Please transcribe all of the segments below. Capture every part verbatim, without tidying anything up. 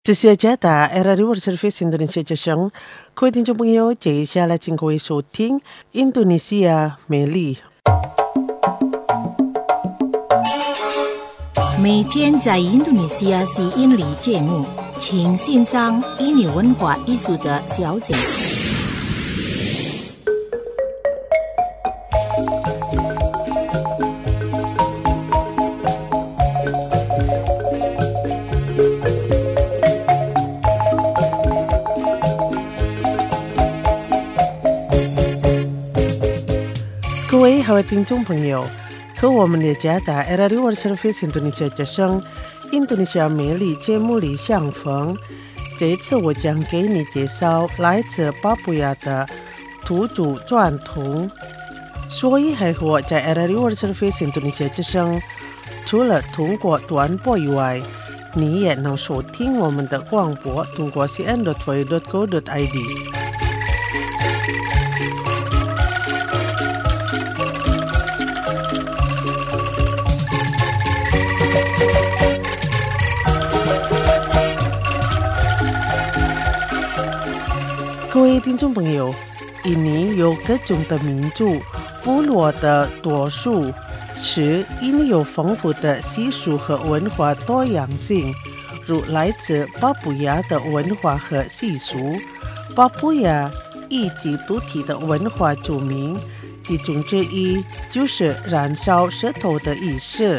这是加达 Era World Service Indonesia 之声，各位听众朋友，接下来请各位收听印度尼西亚美丽。 每天在印度尼西亚是印尼节目，请欣赏印尼文化艺术的消息。 各位好，听众朋友，和我们的加达 Era World Service Indonesia 之声印度尼西亚美丽节目里相逢。这一次我将给你介绍来自巴布亚的土著传统。所以还和我在 Era World Service Indonesia 之声，除了通过短波以外，你也能收听我们的广播，通过 c n dot v o i dot co dot i d。各位听众朋友，印尼有各种的民族部落的多数，使印尼有丰富的习俗和文化多样性，如来自巴布亚的文化和习俗。巴布亚以基督体的文化著名，其中之一就是燃烧石头的仪式。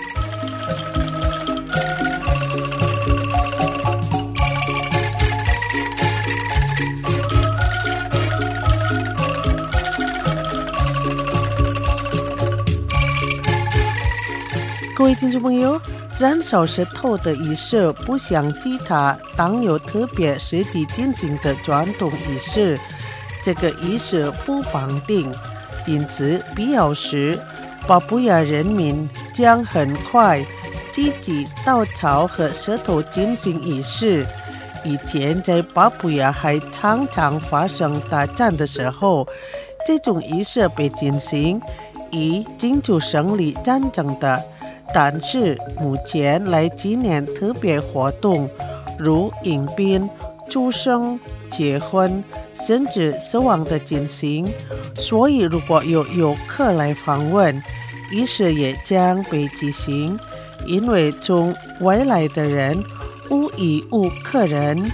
各位听众朋友，燃烧石头的仪式不像其他当有特别实际进行的传统仪式，这个仪式不绑定，因此必要时巴布亚人民将很快积极稻草和石头进行仪式。以前在巴布亚还常常发生大战的时候，这种仪式被进行以庆祝胜利战争的。但是目前来纪念特别活动，如迎宾、出生、结婚，甚至死亡的进行。所以如果有游客来访问，仪式也将被进行，因为从外来的人无疑无客人。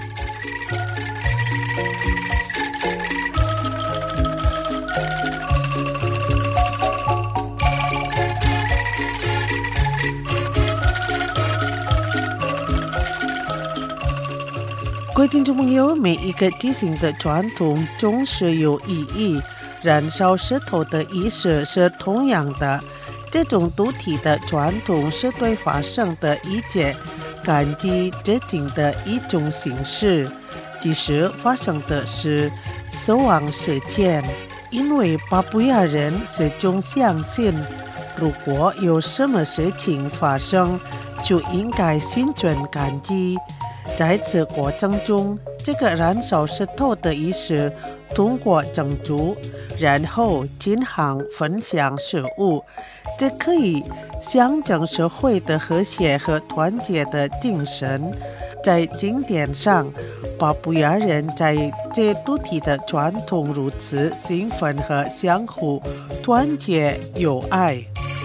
各位听众朋友，每一个地形的传统总是有意义，燃烧石头的仪式是同样的。这种独体的传统是对发生的一切感激致敬的一种形式，即使发生的是死亡事件。因为巴布亚人始终相信，如果有什么事情发生，就应该心存感激。在此过程中，这个燃烧石头的仪式通过蒸煮，然后进行分享食物，这可以象征社会的和谐和团结的精神。在经典上，巴布亚人在这独体的传统如此兴奋和相互团结友爱。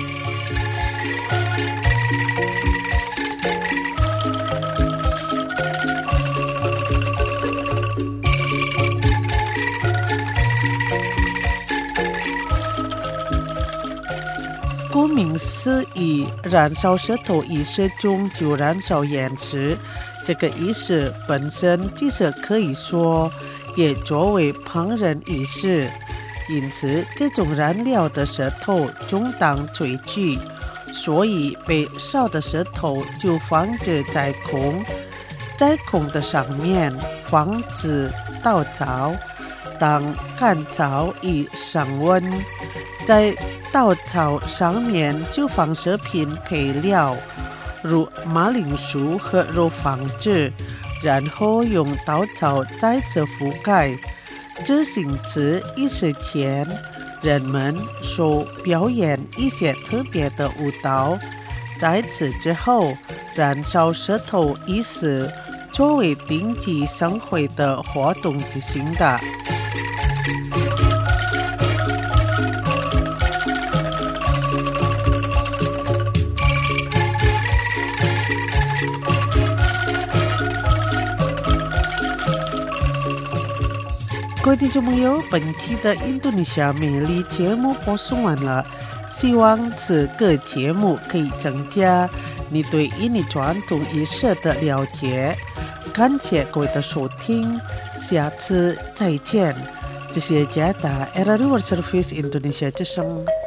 顾名思义，燃烧石头仪式中就燃烧岩石。这个仪式本身即使可以说也作为烹饪仪式，因此这种燃料的石头充当炊具，所以被烧的石头就放置在空，在空的上面放置稻草，当干草以升温，在稻草上面就放食品配料，如马铃薯和肉放置，然后用稻草再次覆盖。执行此仪式前，人们所表演一些特别的舞蹈。在此之后，燃烧石头仪式作为定期盛会的活动进行的。各位听众朋友，本期的印度尼西亚美丽节目播送完了，希望这个节目可以增加你对印尼传统仪式的了解。感谢各位的收听，下次再见。这是加达 R R World Service Indonesia 之声。